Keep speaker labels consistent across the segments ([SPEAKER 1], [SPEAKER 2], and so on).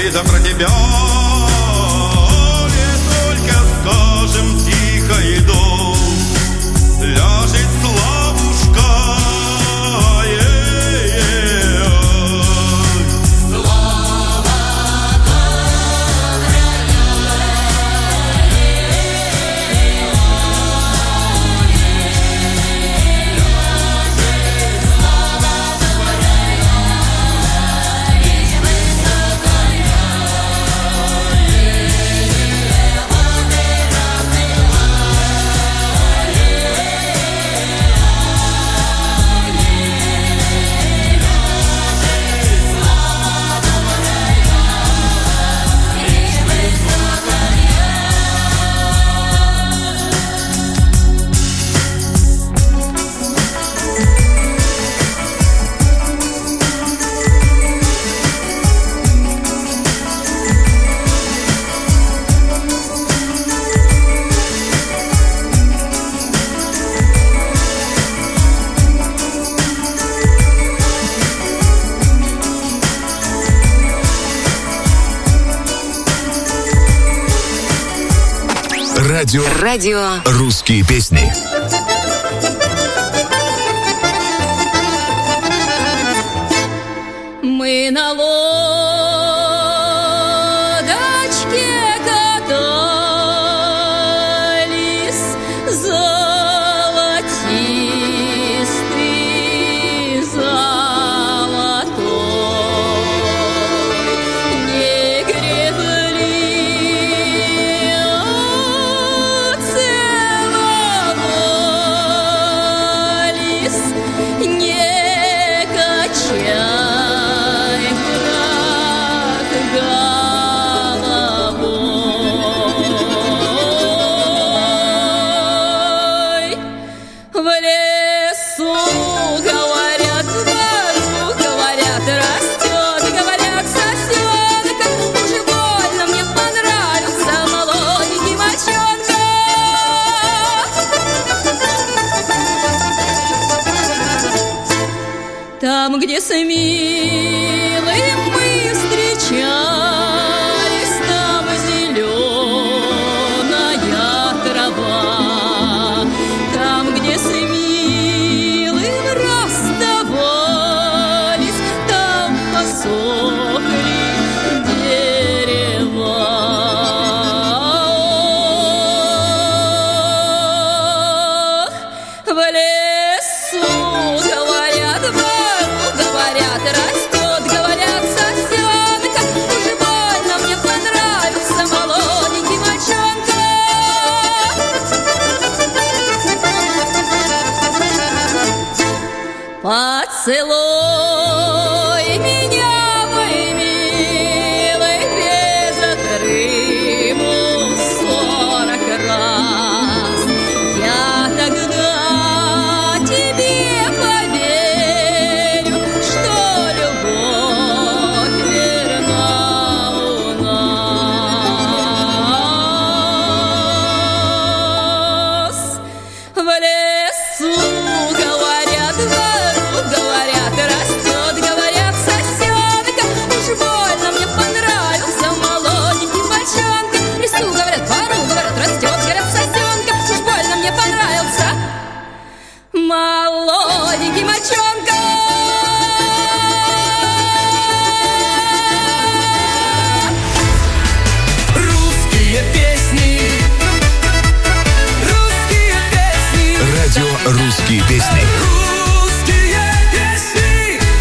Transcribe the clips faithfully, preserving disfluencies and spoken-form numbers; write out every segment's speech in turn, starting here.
[SPEAKER 1] да про тебя не только скажем тихо и дом. Ляжет Славушка, е-е-е.
[SPEAKER 2] Слава добрая, е-е-е. Ляжет слава добрая, речь высокая, е-е-е. Воды
[SPEAKER 3] Радио.
[SPEAKER 4] Радио.
[SPEAKER 3] Русские песни.
[SPEAKER 2] Мы на лодочке катались, золотистый, золотой, не гребли, целовались, не качай головой. В лесу, говорят, в бару, говорят, растет, говорят, сосенка. Уж больно мне понравился молоденький мальчонка. Там, где с милым мы встречались, там зеленая трава. Там, где с милым расставались, там посохли дерева. Ох, в лесу, говорят, в бару, говорят, растет, говорят, сосенка. Уж больно мне понравился молоденький мальчонка. Поцелуй меня, мой милый, без отрыву сорок раз. Я тогда тебе поверю, что любовь верна у нас. В лесу, говорят, в бару, говорят, растет, говорят, сосенка. Уж больно мне понравился молоденький мальчонка. В лесу, говорят, в бару, говорят, растет, говорят, сосенка. Уж больно мне понравился молоденький мальчонка.
[SPEAKER 5] Русские песни, русские песни,
[SPEAKER 3] Радио. Русские песни.
[SPEAKER 5] русские песни.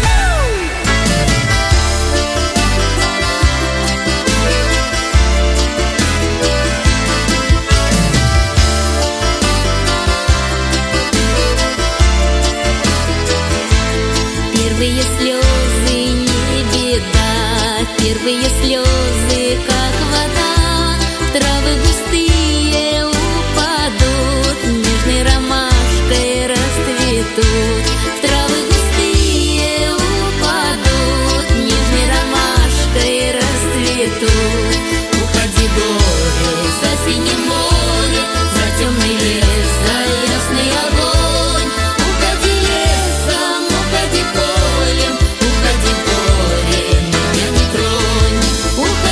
[SPEAKER 6] Первые слезы не беда, первые слезы, как вода, в травы густые упадут, нежной ромашкой расцветут. В травы густые упадут, нежной ромашкой расцветут. Уходи, горе, за синее море, за темный лес, за ясный огонь. Уходи лесом, уходи полем, уходи горем, меня не тронь. Уходи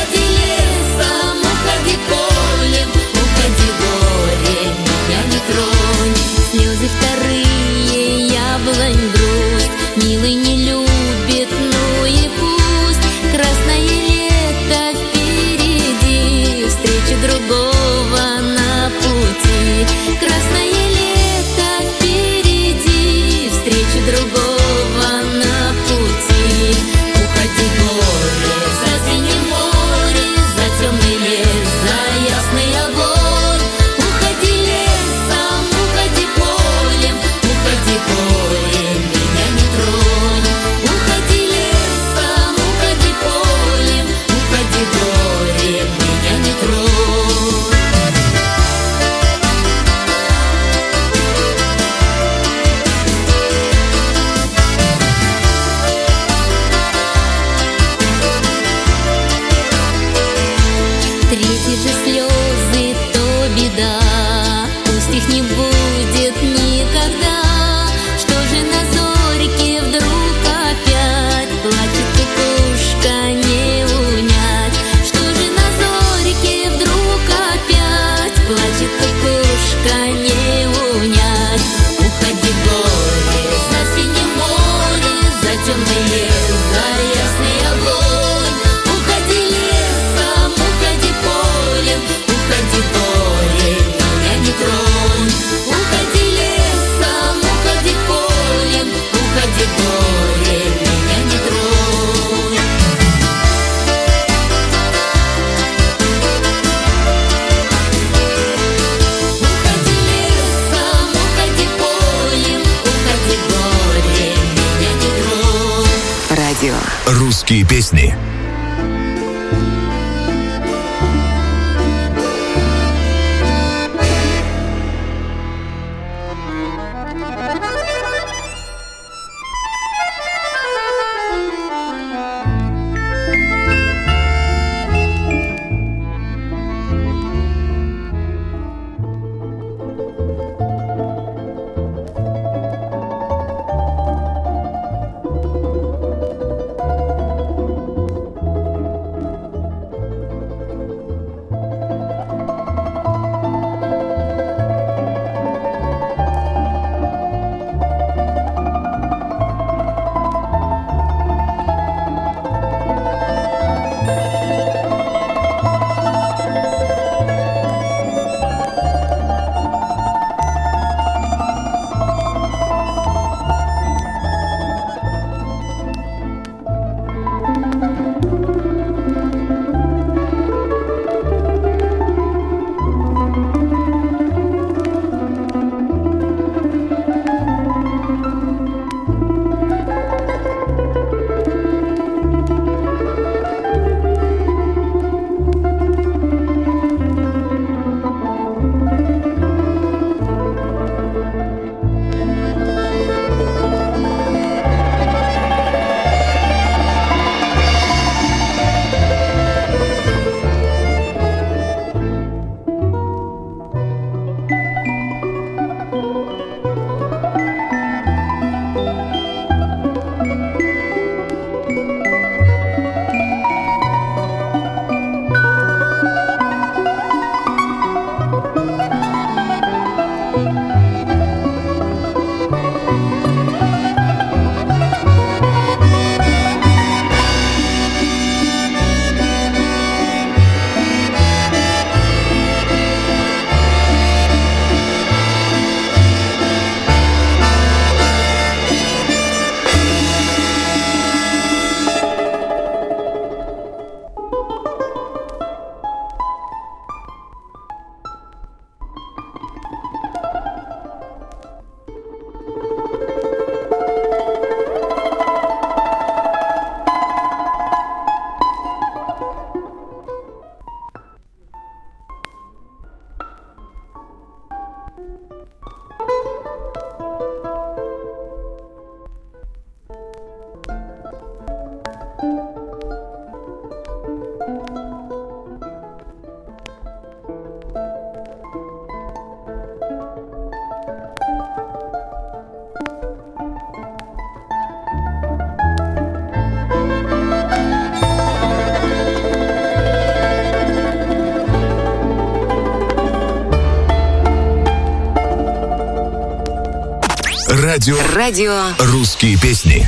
[SPEAKER 3] «Русские песни». Радио.
[SPEAKER 4] Радио.
[SPEAKER 3] «Русские песни».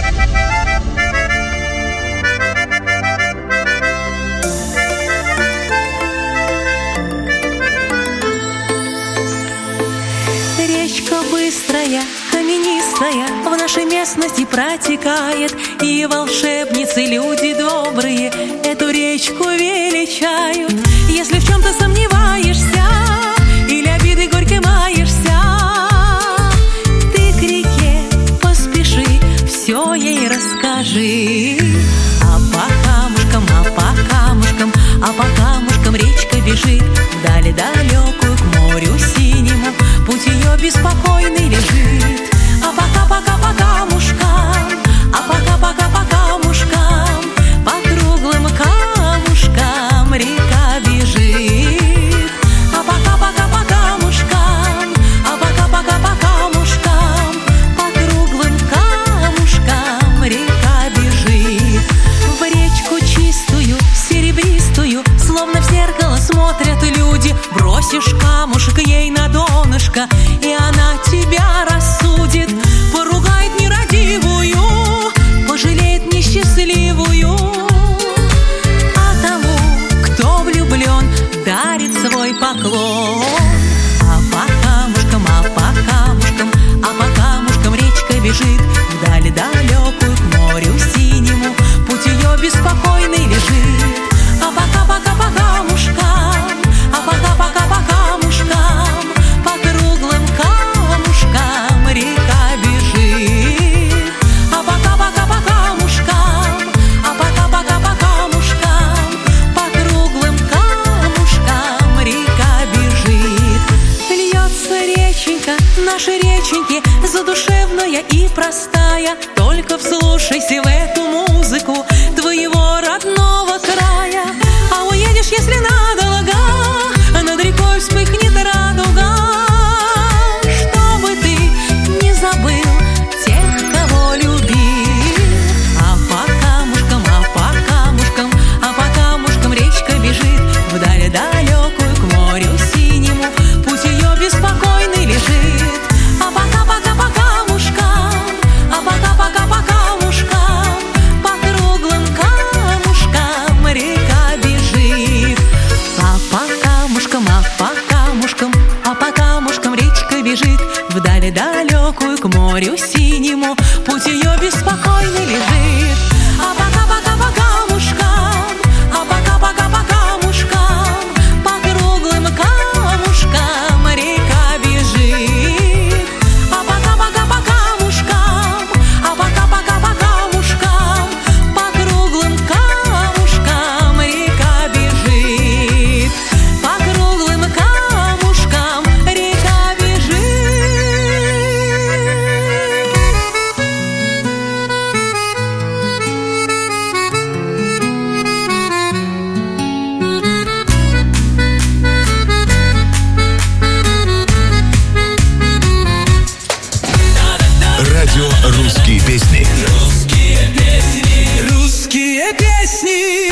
[SPEAKER 7] Речка быстрая, каменистая в нашей местности протекает, и волшебницы, люди добрые, эту речку величают. Если в чем-то сомневаешься или обиды горько маешься, ты к реке поспеши, все ей расскажи. А по камушкам, а по камушкам, а по камушкам речка бежит вдали далекую к морю синему, путь ее беспокойный лежит. А пока-пока по камушкам, а пока-пока по камушкам, по круглым камушкам река бежит. А пока-пока по камушкам, а пока-пока по камушкам, по круглым камушкам река бежит. В речку чистую, серебристую, словно в зеркало смотрят люди. Бросишь камушек ей на донышко, и она тебя рассудит. Поругает нерадивую, пожалеет несчастливую. А тому, кто влюблен, дарит свой поклон. А по камушкам, а по камушкам, а по камушкам речка бежит вдали далекую к морю синему, путь ее беспокойный лежит. А пока-пока по камушкам, а пока-пока по камушкам, по круглым камушкам Наши реченьки задушевная и простая. Только вслушайся в эту музыку твоего родного края. А уедешь, если надолго, над рекой вспыхнет радуга. Чтобы ты не забыл тех, кого любил. А по камушкам, а по камушкам, а по камушкам речка бежит вдаль далекую к морю синему. Путь ее беспокойный лежит. А пока-пока по камушкам, а пока-пока по камушкам, по круглым камушкам река бежит. А по камушкам, а по камушкам, а по камушкам речка бежит вдаль далекую к морю синему. Путь ее беспокойный лежит. А пока-пока по камушкам, а пока-пока по камушкам, по круглым камушкам река бежит. А пока-пока по камушкам, а пока-пока по камушкам, по круглым камушкам река бежит. По круглым камушкам река бежит.
[SPEAKER 3] Радио «Русские песни».
[SPEAKER 5] Русские песни.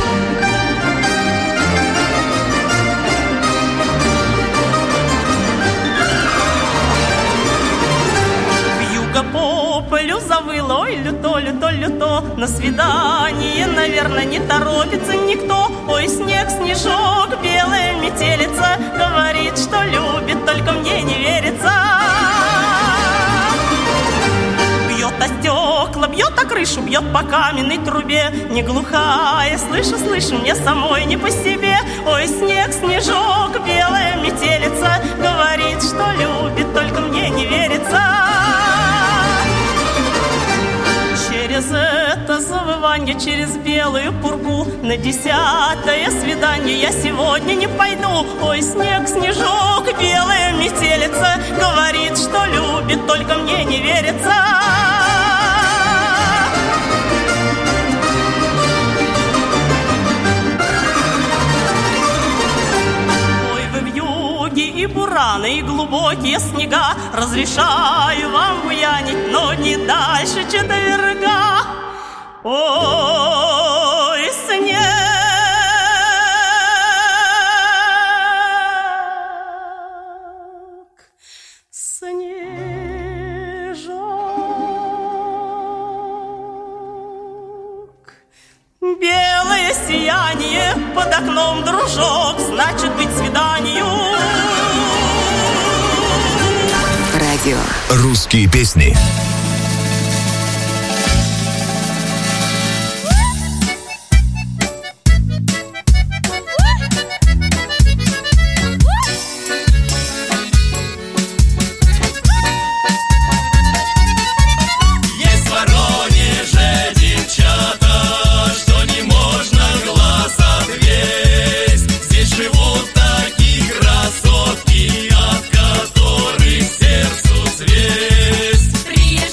[SPEAKER 4] Вьюга по полю завыла, ой, люто, люто, люто. На свидание, наверное, не торопится никто. Ой, снег, снежок, белая метелица, говорит, что любит, только мне не верится. Бьет о стекла, бьет о крышу, бьет по каменной трубе. Не глухая, слышу, слышу, мне самой не по себе. Ой, снег, снежок, белая метелица, говорит, что любит, только мне не верится. Через это завывание, через белую пургу, на десятое свидание я сегодня не пойду. Ой, снег, снежок, белая метелица, говорит, что любит, только мне не верится. Ой, вы вьюги и бураны, и глубокие снега, разрешаю вам буянить, но не дальше четверга. Ой, снег, снежок, белое сияние под окном, дружок, значит быть свиданию.
[SPEAKER 3] Радио «Русские песни».
[SPEAKER 5] Приехали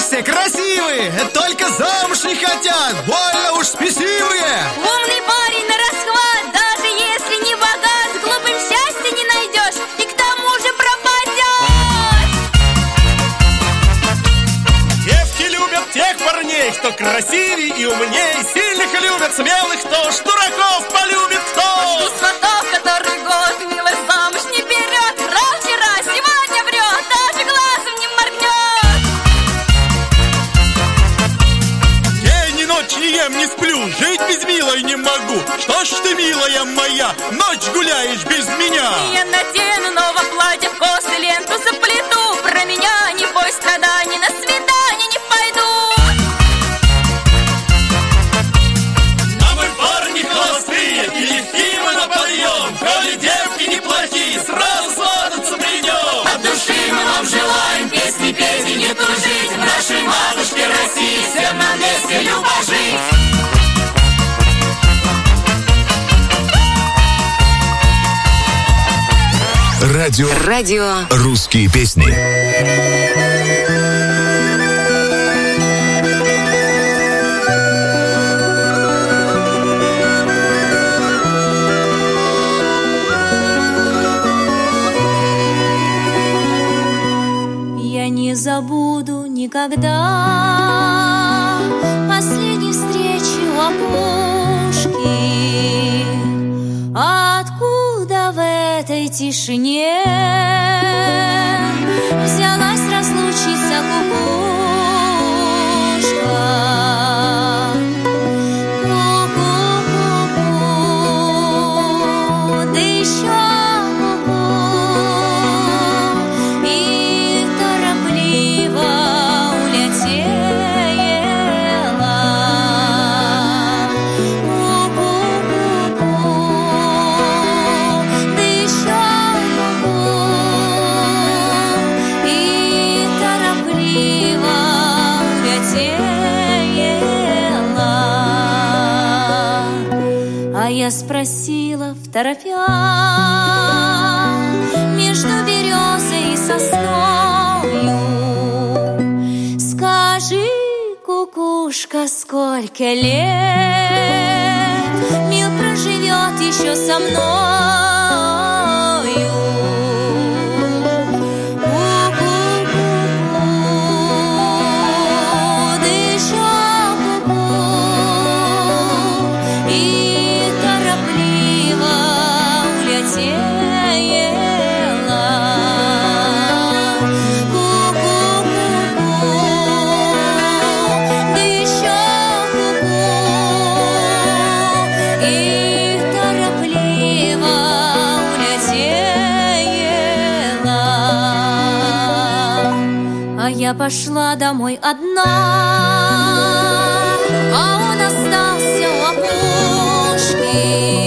[SPEAKER 8] все красивые, только замуж не хотят, больно уж спесивые.
[SPEAKER 6] Умный парень на расхват, даже если не богат, с глупым счастья не найдешь и к тому же пропадешь.
[SPEAKER 1] Девки любят тех парней, кто красивей и умней, сильных любят, смелых, кто ж дураков полюбит, кто.
[SPEAKER 6] Жду сватов, который год милость замуж не берет. Врал вчера, сегодня врет, даже глазом не моргнет.
[SPEAKER 1] День и ночь не ем, не сплю, жить без милой не могу. Что ж ты, милая моя, ночь гуляешь без меня?
[SPEAKER 6] Я надену новое платье, в косы ленту заплету. Про меня не бой страданий, на свидание не пойду.
[SPEAKER 1] А мы парни холостые, и легки мы на подъем. Коли девки не плохие, сразу свататься придем.
[SPEAKER 6] От души мы вам желаем песни петь и не тужить. В нашей матушке России всем нам вместе любо жить.
[SPEAKER 3] Радио.
[SPEAKER 9] Радио.
[SPEAKER 3] Русские песни.
[SPEAKER 6] Я не забуду никогда последней встречи у опушки. Откуда в этой тишине взялась разлучница кукушка? Ку-ку-ку-ку, да еще ку-ку, и торопливо улетела. Ку-ку-ку-ку, да еще ку-ку, и торопливо улетела. А я спросила второпя между березой и сосною: скажи, кукушка, сколько лет мил проживет еще со мною? Ку-ку-ку-ку, да еще ку-ку, и торопливо улетела. Ку-ку-ку-ку, да еще ку-ку, и торопливо улетела. А я пошла домой одна, а он остался у опушки.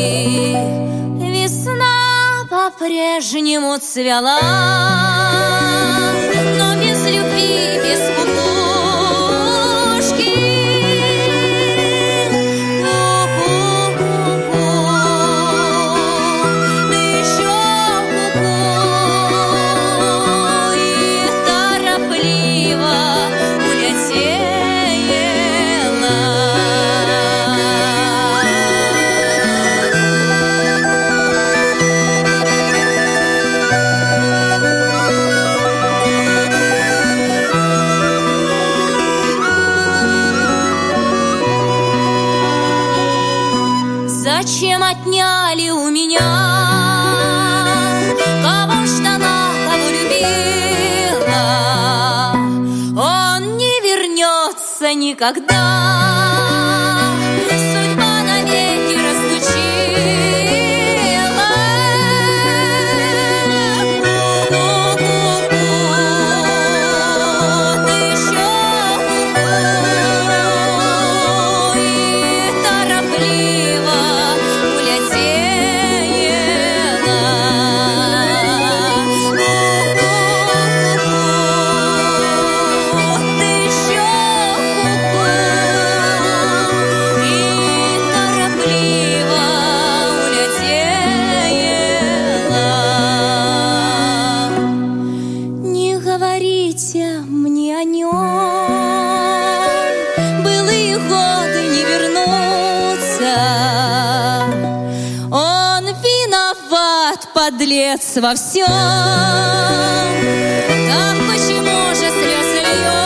[SPEAKER 6] Весна по-прежнему цвела, но без любви, без кукушки. Ку-ку-ку-ку, да еще ку-ку, и торопливо улетела. Зачем отняли у меня, кого в штанах, кого любила? Он не вернется никогда, судьба навеки разлучила. Ку-ку-ку-ку, да еще ку-ку, и торопливо улетела. Ку-ку-ку, да еще ку-ку,
[SPEAKER 2] подлец во всем. Так почему же слез льется?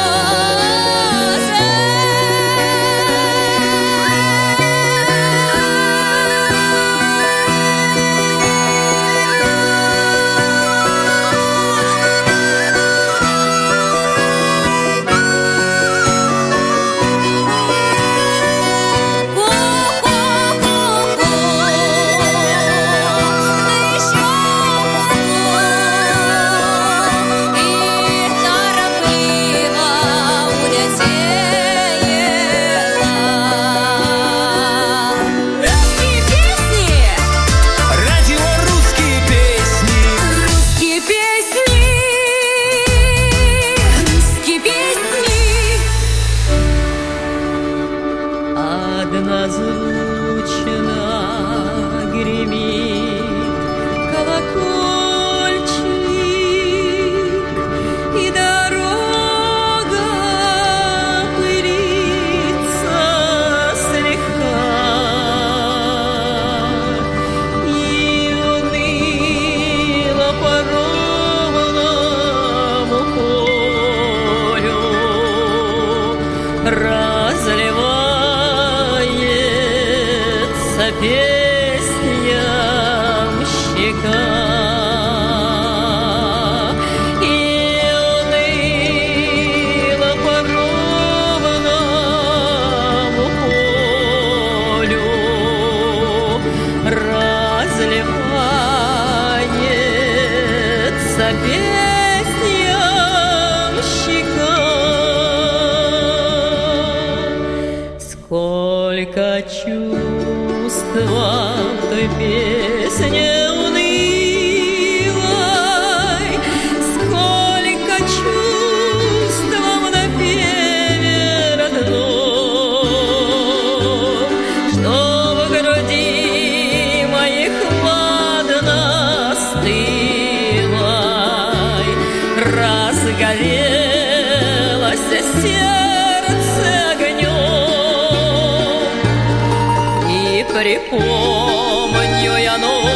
[SPEAKER 2] Припомню я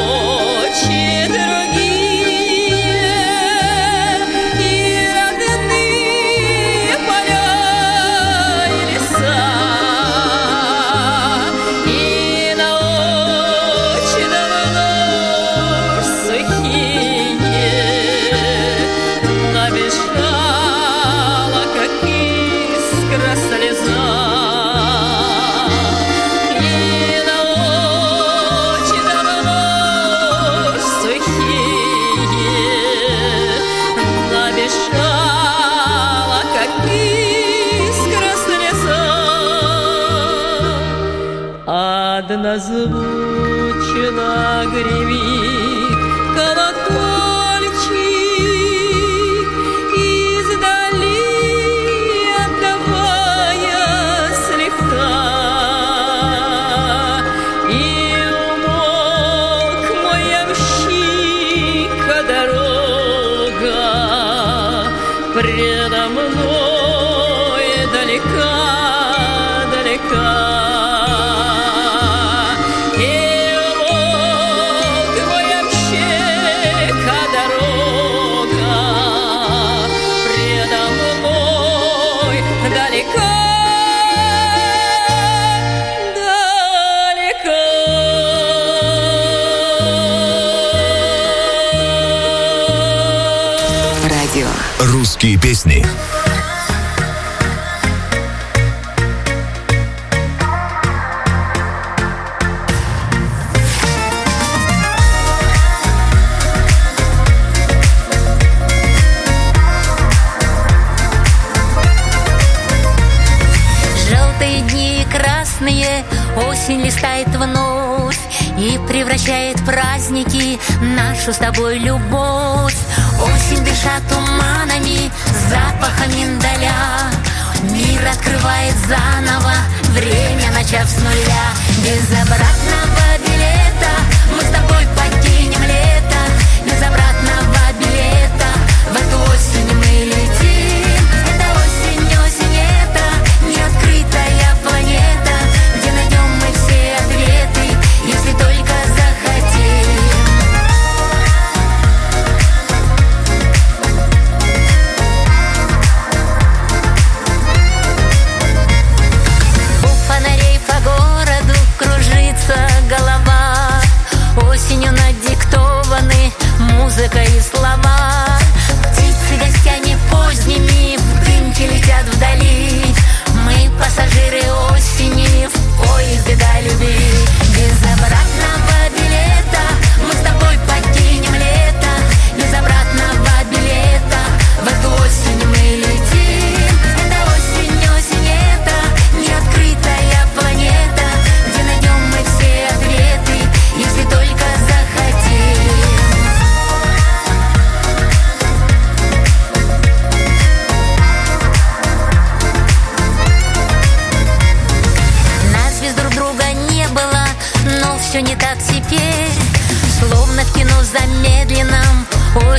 [SPEAKER 2] ночи другие и родные поля и леса, и ночи давно уж сухие набежала, как искра слеза. Однозвучно гремит колокольчик, издали отдавая слегка, и умолк мой ямщик, а дорога предо мной далека, далека.
[SPEAKER 3] Русские песни.
[SPEAKER 6] Желтые дни красные осень листает вновь и превращает праздники нашу с тобой любовь. Осень дышат туманами, запахом миндаля. Мир открывает заново, время начав с нуля. Без обратного билета мы с тобой покинем лето. Без обратного билета в эту осень мы летим. Это осень, осень, это неоткрытая планета, где найдем мы все ответы, если только захотим.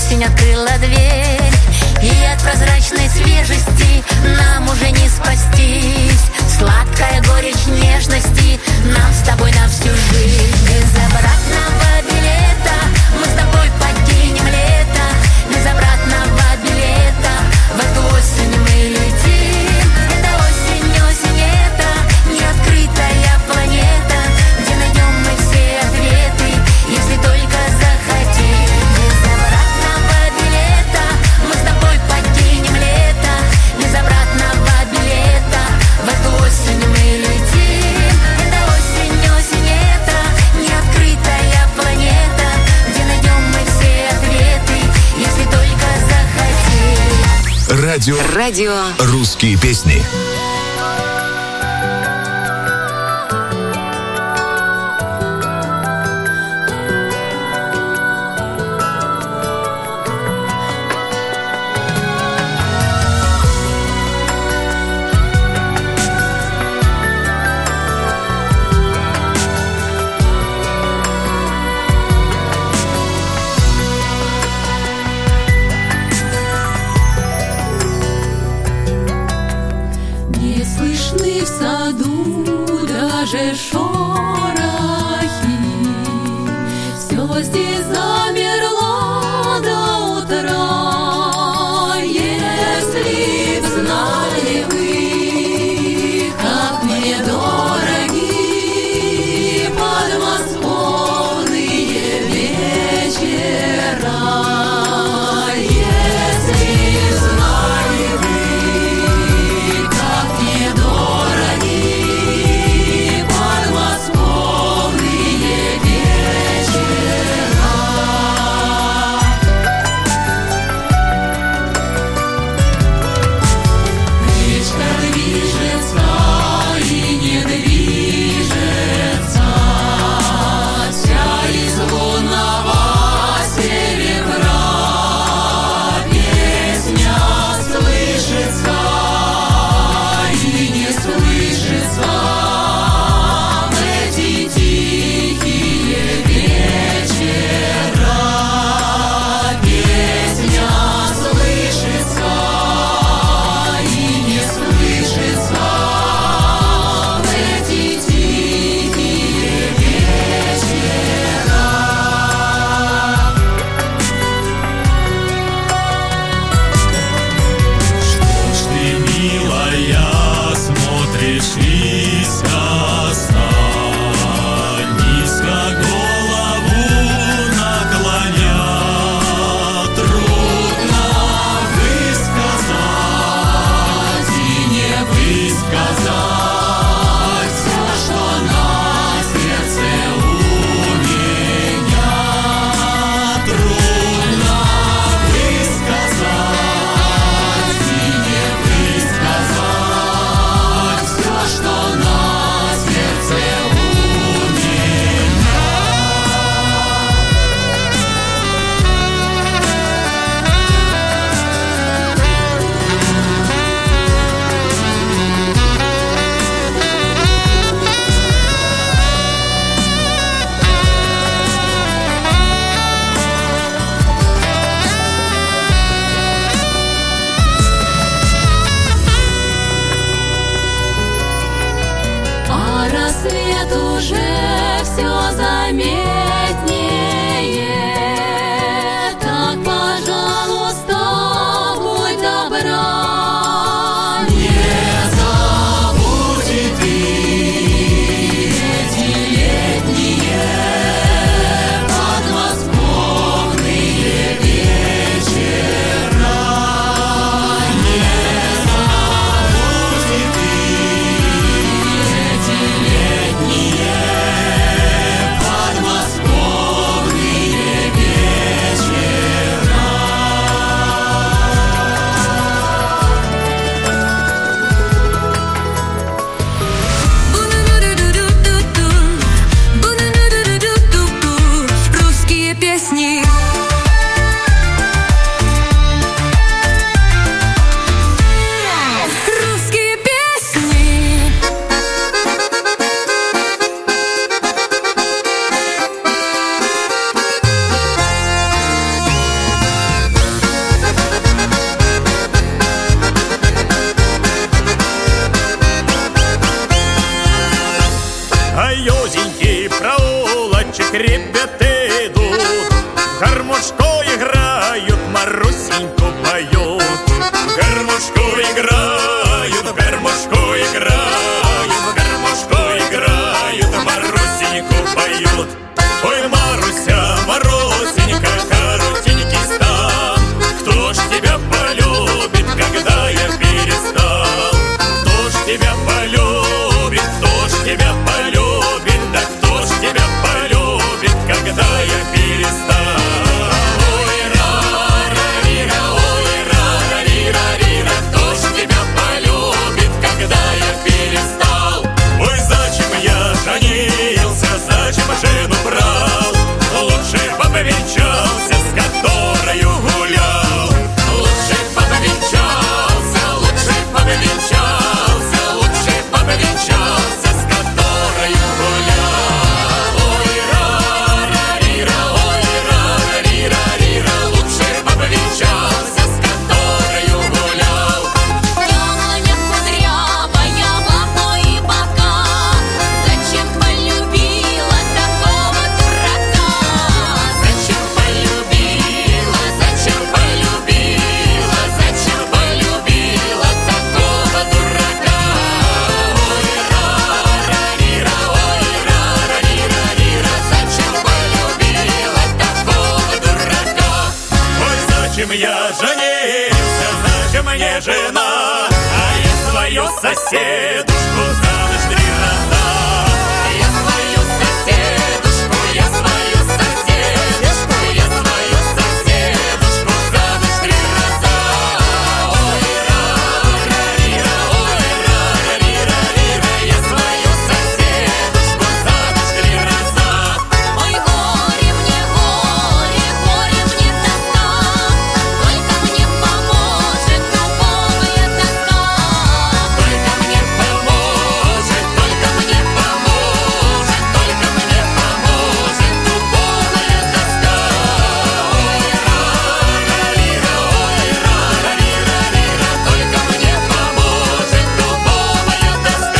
[SPEAKER 6] осень открыла дверь, и от прозрачной свежести нам уже не спастись. Сладкая горечь нежности нам с тобой на всю жизнь. Без обратного билета мы с тобой покинем лето. Без обратного билета в эту осень мы летим. Это осень, осень, это неоткрытая планета, где найдем мы все ответы, если только захотим. Без обратного билета мы с тобой покинем лето. Без обратного билета в эту осень мы летим. Это осень, осень, это неоткрытая планета, где найдем мы все ответы, если только захотим.
[SPEAKER 3] Радио.
[SPEAKER 6] Радио.
[SPEAKER 3] Русские песни.
[SPEAKER 1] женился, зачем мне жена? А я свою соседушку замуж три раза. Я свою соседушку, я свою соседушку, я свою соседушку замуж три раза. Ой, ра-ра-ра-ра, ой, ра-ра-ра-ра, я свою соседушку замуж три раза.
[SPEAKER 6] Ой, горе мне, горе, горе мне тоска, только мне поможет дубовая доска.
[SPEAKER 1] Только мне поможет, только мне поможет, только мне поможет дубовая доска. Ой, ра-ра-ра-ра, ой, ра-ра-ра-ра, только мне поможет дубовая доска.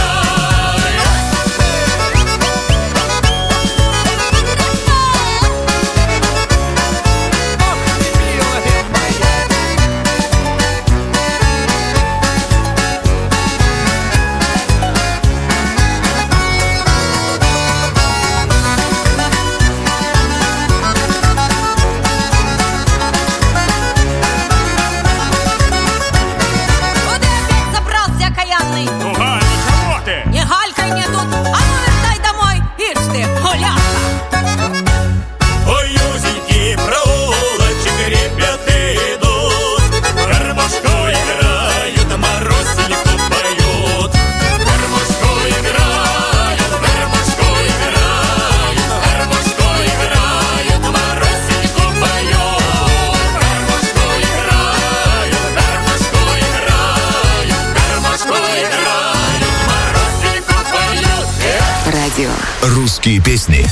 [SPEAKER 6] Куда опять собрался, окаянный?
[SPEAKER 1] Ну, Галя, чего ты?
[SPEAKER 6] Не галькай мне тут, а ну вертай домой, ишь ты, гуляка.
[SPEAKER 1] Ой, узенький проулочек, ребята идут, гармошку играют, Марусеньку поют. Гармошку играют, гармошку играют, гармошку играют, Марусеньку поют. Гармошку играют, гармошку играют, гармошку играют, Марусеньку поют.
[SPEAKER 3] Радио. Русские песни.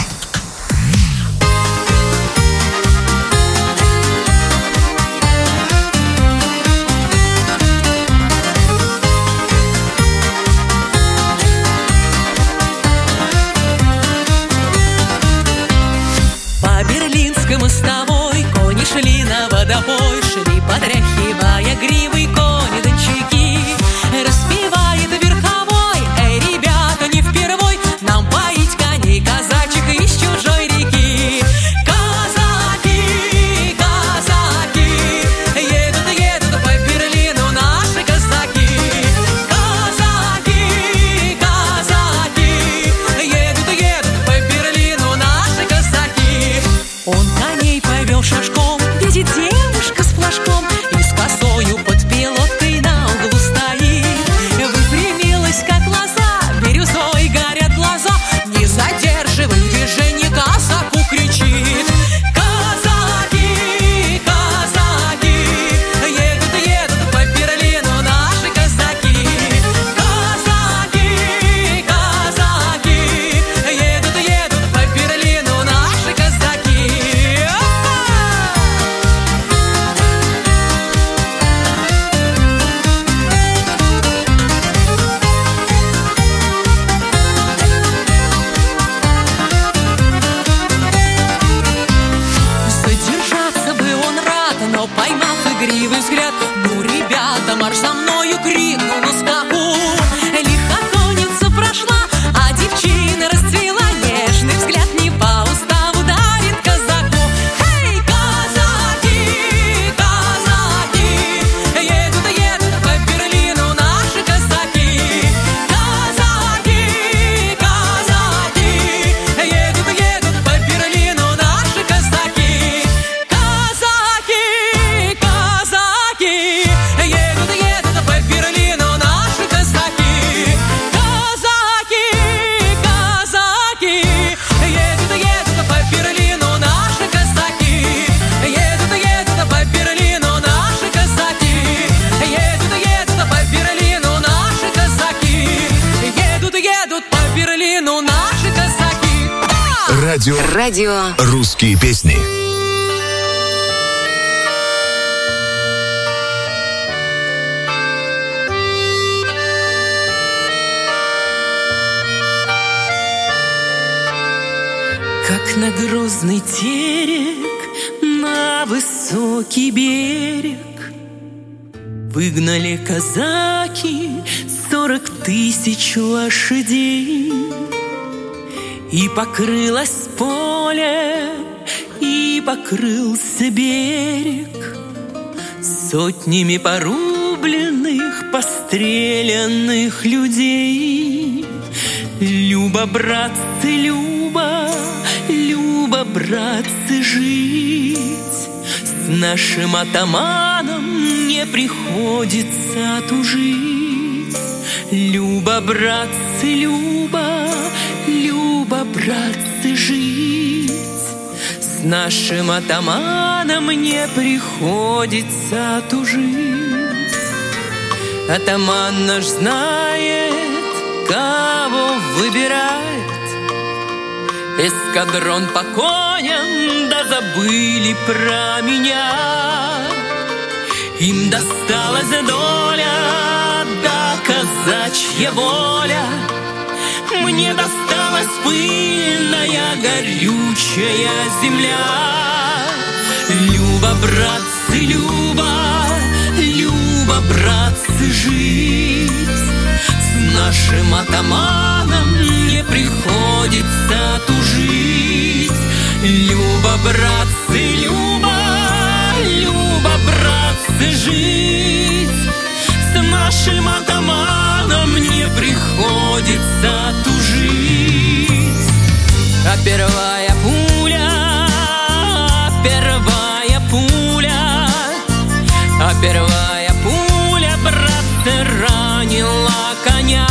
[SPEAKER 7] По Берлинской мостовой кони шли на водопой, шли потряхивая гривой кони-дончаки. Распевает верховой: эй, ребята, не впервой нам поить коней казачек из чужой реки. Казаки, казаки, едут, едут по Берлину наши казаки. Казаки, казаки, едут, едут по Берлину наши казаки. Он коней повел шашком, видит девушка с флажком и с косою под пилоткой на углу стоит. Выпрямилась, как лоза, бирюзой горят глаза, не задерживай движение, казаку кричит. Казаки, казаки, едут, едут по Берлину наши казаки. Казаки, казаки, едут, едут по Берлину наши казаки. Задержаться бы он рад, но поймав игривый взгляд: ну, ребята, марш за мною, крикнул на скаку. Лихо конница прошла, а девчина расцвела, нежный взгляд не по уставу дарит казаку. Эй, казаки, казаки, едут, едут по Берлину наши казаки. Казаки, казаки, едут, едут по Берлину наши казаки. Казаки, казаки, едут, едут по Берлину наши казаки. Казаки, казаки, едут, едут по Берлину наши казаки. Едут, едут по Берлину наши казаки. Едут, едут по Берлину наши казаки. Едут, едут по Берлину наши казаки.
[SPEAKER 3] Радио.
[SPEAKER 6] Радио.
[SPEAKER 3] Русские песни.
[SPEAKER 7] Как на грозный терек, на высокий берег выгнали казаки сорок тысяч лошадей. И покрылось поле, и покрылся берег сотнями порубленных, постреленных людей. Люба, братцы, Люба, Люба, братцы, жить с нашим атаманом не приходится тужить. Люба, братцы, Люба, Люба, братцы, жить с нашим атаманом не приходится тужить. Атаман наш знает, кого выбирает. Эскадрон по коням, да забыли про меня. Им досталась доля, да казачья воля. Мне досталась пыльная, горючая земля. Люба, братцы, Люба, Люба, братцы, жить с нашим атаманом не приходится тужить. Люба, братцы, Люба, Люба, братцы, жить с нашим атаманом не приходится тужить. А первая пуля, первая пуля, а первая пуля, братцы, ранила коня.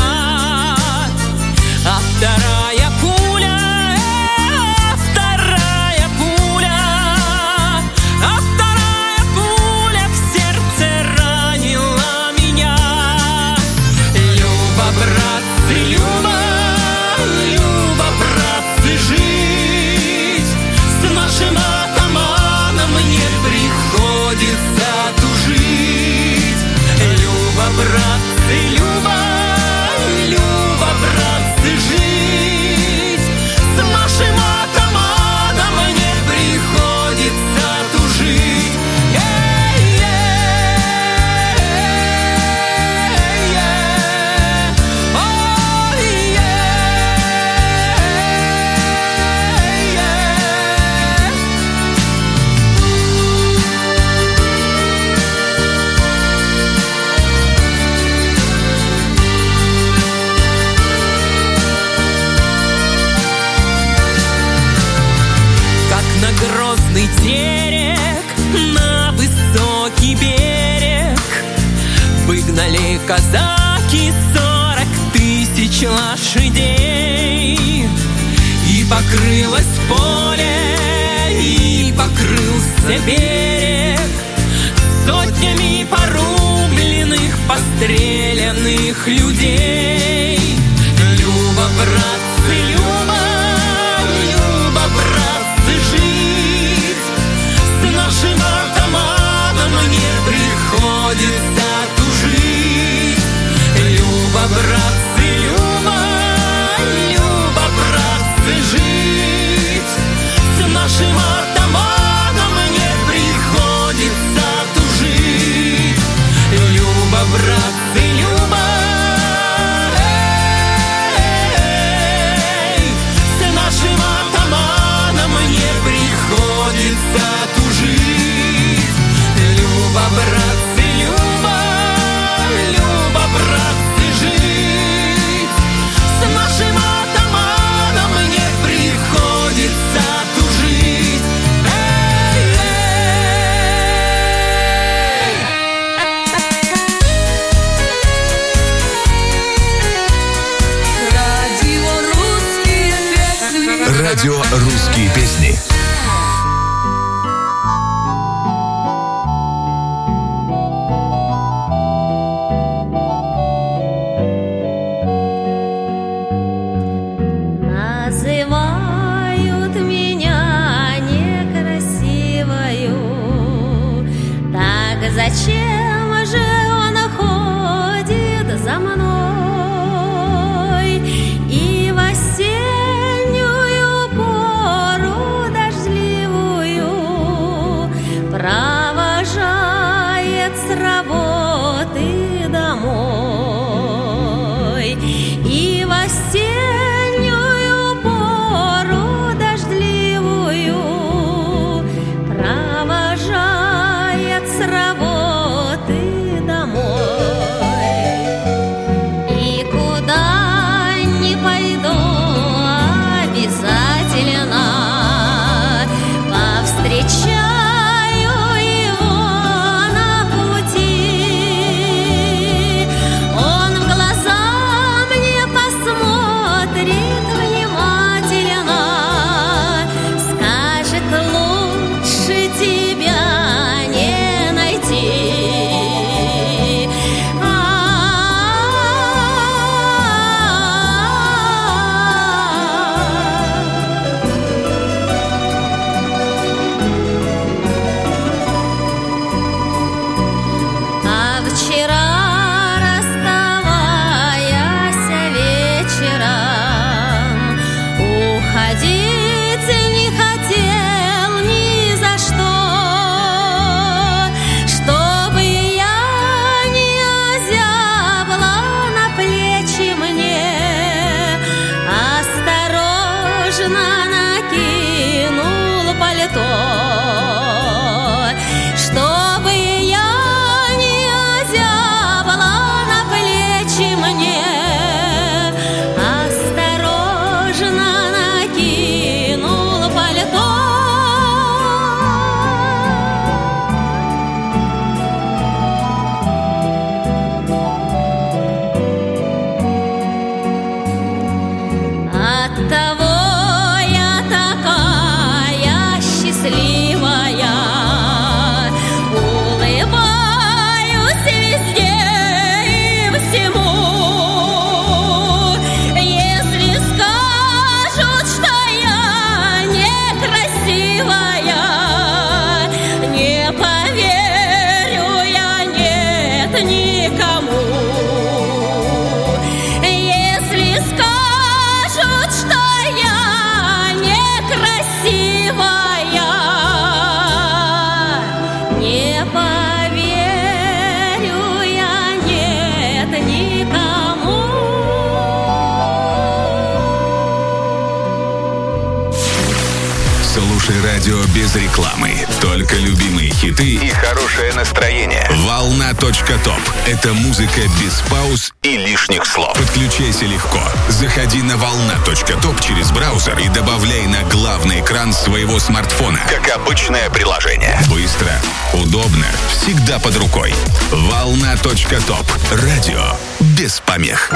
[SPEAKER 7] А вторая пуля, э, вторая пуля, а вторая пуля в сердце ранила меня. Люба, братцы, Люба, Люба, братцы, жить с нашим атаманом не приходится тужить. Люба, братцы, Люба, Люба, братцы, жить с нашим атаманом не приходится тужить. Эй, эй, эй, ой, эй, как на грозный терек, на высокий берег выгнали казаки сорок тысяч лошадей. И покрылось поле, и покрылся берег сотнями порубленных, постреленных людей. Люба, братцы, Люба, Люба, братцы, жить с нашим атаманом не приходится тужить. Люба, братцы, Люба, Люба, братцы, жить с нашим атаманом не приходится тужить. Люба, братцы, Люба, эй, с нашим атаманом не приходится тужить. Люба, братцы, Люба, Люба, братцы, жить с нашим атаманом не приходится тужить. Эй,
[SPEAKER 3] Радио «Русские песни».
[SPEAKER 6] Называют меня некрасивою, так зачем же он ходит за мной? И в осеннюю пору дождливую провожает с работы домой. И в осеннюю пору дождливую провожает с работы
[SPEAKER 3] радио без рекламы. Только любимые хиты и хорошее настроение. Волна точка топ. Это музыка без пауз и лишних слов. Подключайся легко. Заходи на волна точка топ через браузер и добавляй на главный экран своего смартфона. Как обычное приложение. Быстро, удобно, всегда под рукой. волна точка топ. Радио без помех.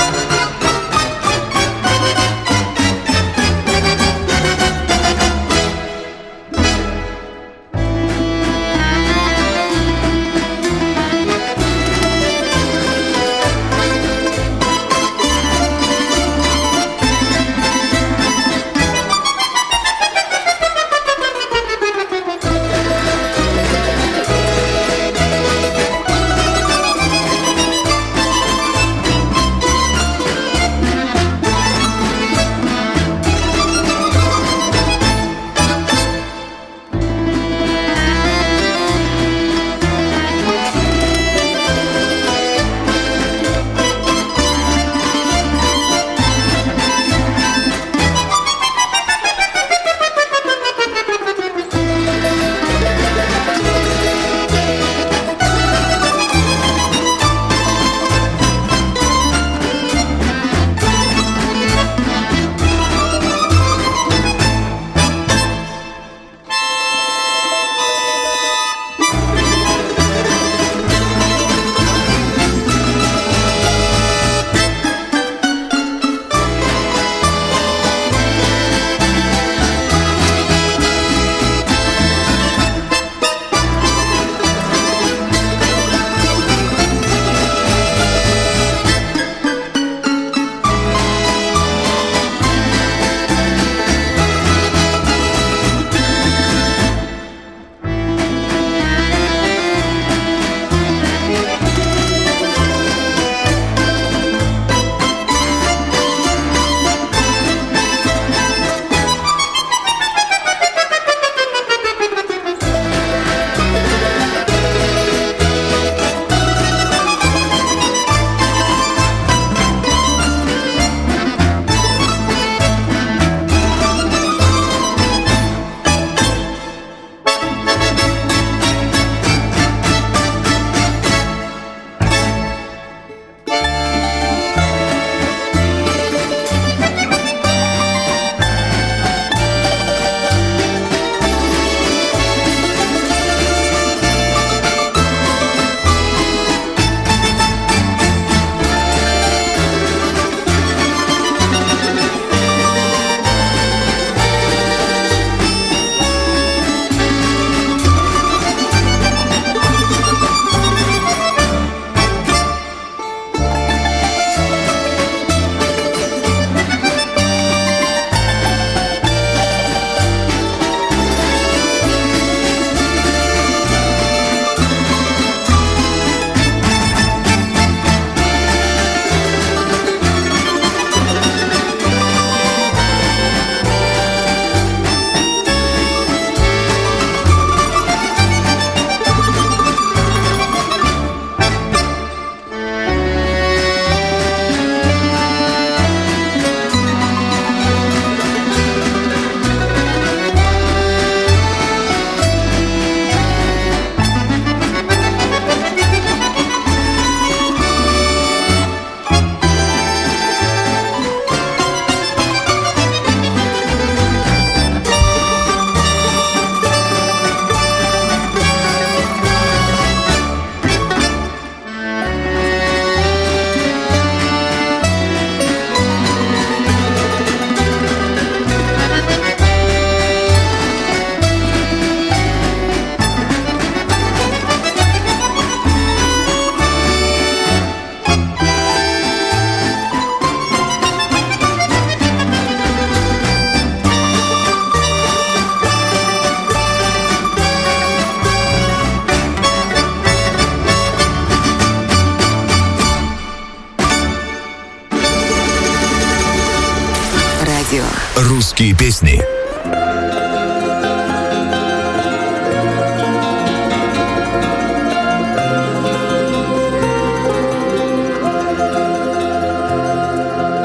[SPEAKER 3] Русские песни.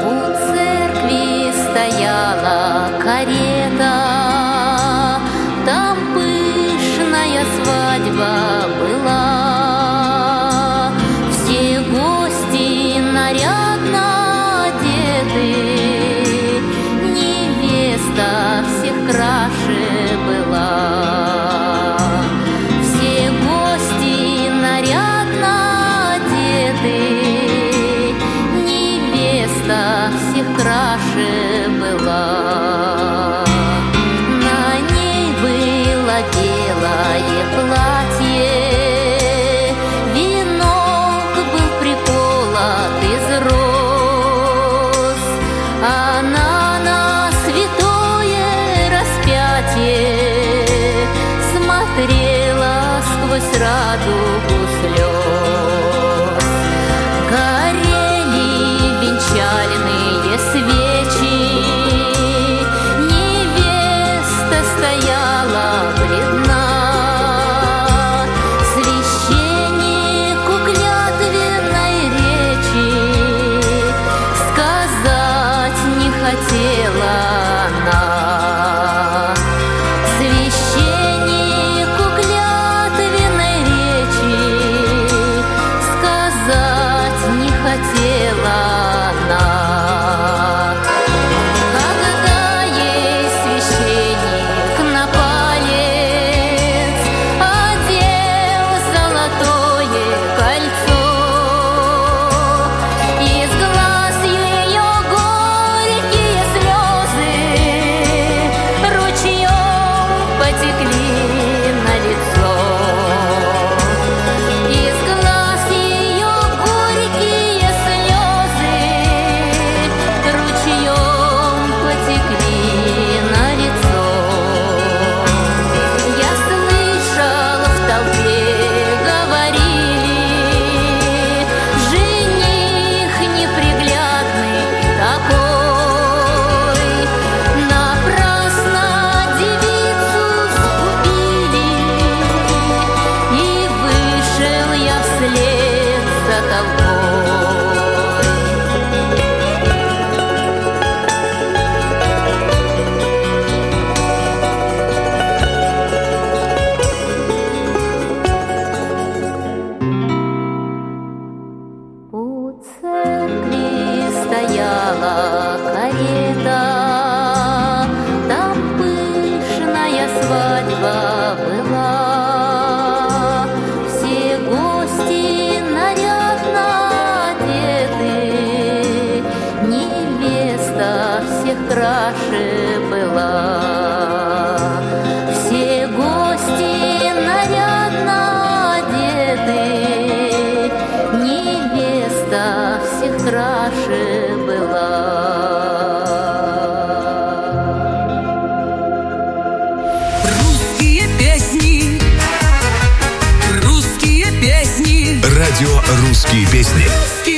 [SPEAKER 6] Стояла карета, дорогу слез. Горели венчальные свечи, невеста стояла бледна. Священнику клятвенной речи сказать не хотела она. Священнику клятвенной речи сказать не хотела она. Когда ей священник на палец одел золотое кольцо, из глаз ее горькие слезы ручьем потекли на лицо. Из глаз ее горькие слезы ручьем потекли на лицо. Я слышал, в толпе говорили: жених неприглядный такой, напрасно девицу сгубили. И вышел я вслед за толпой. У церкви стояла карета, там пышная свадьба была. Все гости нарядно одеты, невеста всех краше была. Все гости нарядно одеты, невеста всех краше была.
[SPEAKER 5] Русские песни, русские песни,
[SPEAKER 3] Радио «Русские песни».